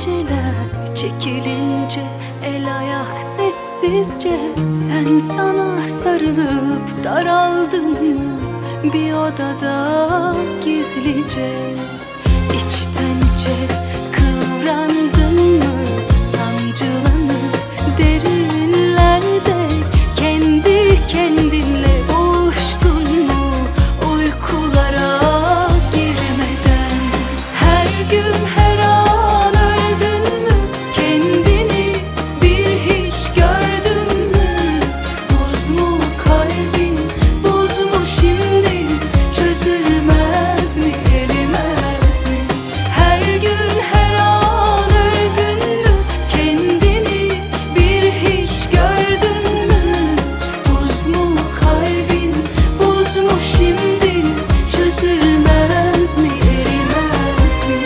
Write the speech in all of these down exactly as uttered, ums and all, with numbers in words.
geceler çekilince, el ayak sessizce, sen sana sarılıp daraldın mı bir odada gizlice? İçten içe kıvrandın mı, sancılanıp derinlerde kendi kendinle boğuştun mu uykulara girmeden? Her gün her an öldün mü, kendini bir hiç gördün mü? Buz mu kalbin, buz mu şimdi, çözülmez mi, erimez mi? Her gün her an öldün mü, kendini bir hiç gördün mü? Buz mu kalbin, buz mu şimdi, çözülmez mi, erimez mi?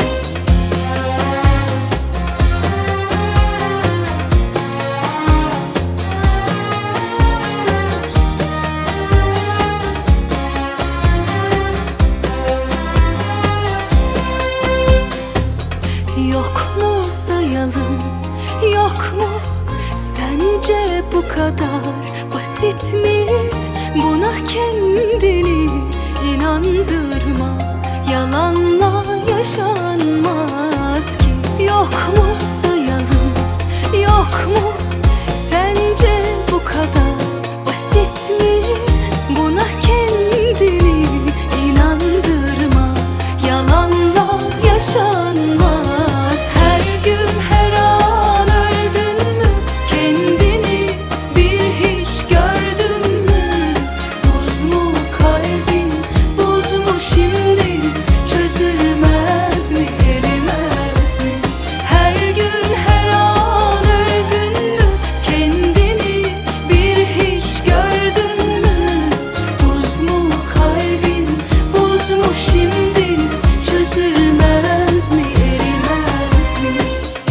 Yok mu sayalım, yok mu? Sence bu kadar basit mi? Buna kendini inandırma, yalanla yaşanmaz ki. Yok mu sayalım, yok mu? Sence bu kadar basit mi? Buna kendini inandırma, yalanla yaşanmaz. Her gün her an öldün mü, kendini bir hiç gördün mü? Buz mu kalbin, buz mu şimdi, çözülmez mi, erimez mi? Her gün her an öldün mü, kendini bir hiç gördün mü? Buz mu kalbin, buz mu şimdi, çözülmez mi, erimez mi?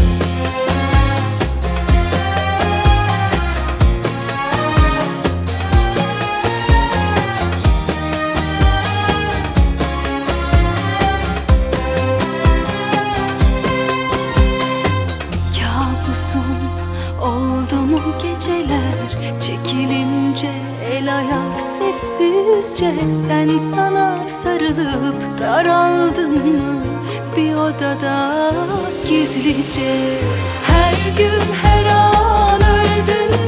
Kabusum oldu mu geceler çekilince, el ayak sessizce, sen sana sarılıp daraldın mı bir odada gizlice? Her gün her an öldün